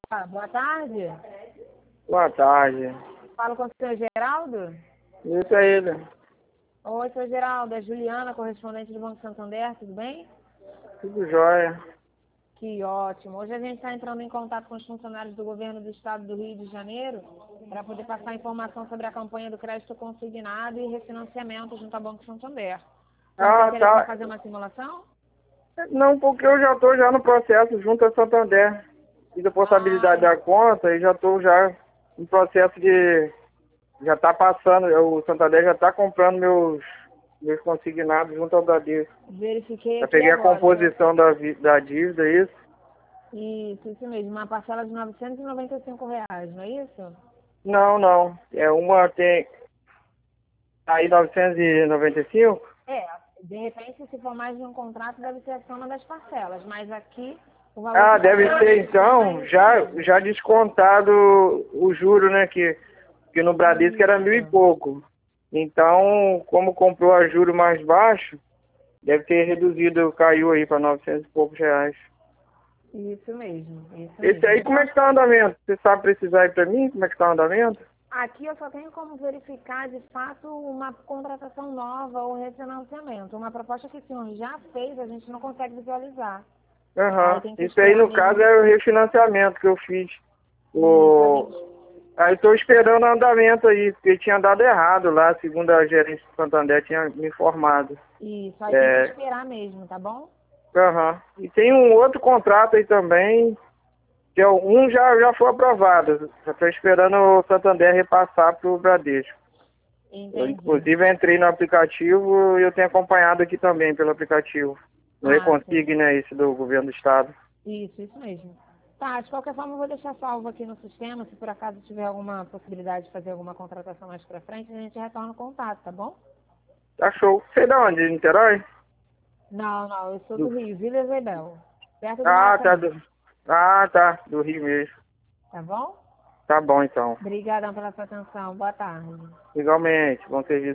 Opa, boa tarde. Boa tarde. Falo com o senhor Geraldo? Isso é ele. Oi, senhor Geraldo, é Juliana, correspondente do Banco Santander, tudo bem? Tudo jóia. Que ótimo. Hoje a gente está entrando em contato com os funcionários do governo do estado do Rio de Janeiro para poder passar informação sobre a campanha do crédito consignado e refinanciamento junto ao Banco Santander. Você não tem Ah, interesse em tá. fazer uma simulação? Não, porque eu já estou já no processo junto a Santander. Fiz a possibilidade da conta e já estou já no processo de... Já está passando, o Santander já está comprando meus consignados junto ao Bradesco. Verifiquei Já aqui peguei a agora. composição da dívida, isso? Isso mesmo. Uma parcela de R$ 995, não é isso? Não. Uma tem aí 995. É, de repente, se for mais de um contrato, deve ser a soma das parcelas. Mas aqui, o valor Ah, que está deve ser então, é esse mesmo. já descontado o juro, né? Que no Bradesco era 1.000 e Isso. pouco. Então, como comprou a juro mais baixo, deve ter reduzido, caiu aí para 900 e poucos reais. Isso mesmo. Esse aí, como é que tá o andamento? Você sabe precisar aí para mim? Como é que tá o andamento? Aqui eu só tenho como verificar, de fato, uma contratação nova ou refinanciamento. Uma proposta que o senhor já fez, a gente não consegue visualizar. Aí Aham. tem que Isso aí, esperar no mesmo. caso, é o refinanciamento que eu fiz. Isso, a O... gente... Aí estou esperando o andamento aí, porque tinha dado errado lá, segundo a gerência do Santander tinha me informado. Isso, aí tem que É, esperar mesmo, tá bom? aham. E tem um outro contrato aí também, que é um já foi aprovado. Já estou esperando o Santander repassar para o Bradesco. Eu, Entendi. inclusive, entrei no aplicativo e eu tenho acompanhado aqui também pelo aplicativo. No Ah, sim. Reconsigne, né, esse do governo do estado. Isso mesmo. Tá, de qualquer forma eu vou deixar salvo aqui no sistema, se por acaso tiver alguma possibilidade de fazer alguma contratação mais pra frente, a gente retorna o contato, tá bom? Tá show. Você é da onde? De Niterói? Não, eu sou do Do... Rio, Vila Isabel, perto do Ah, tá. Maracanã, Tá. Do Rio mesmo. tá bom? Tá bom, então. Obrigadão pela sua atenção, boa tarde. Igualmente. Bom serviço.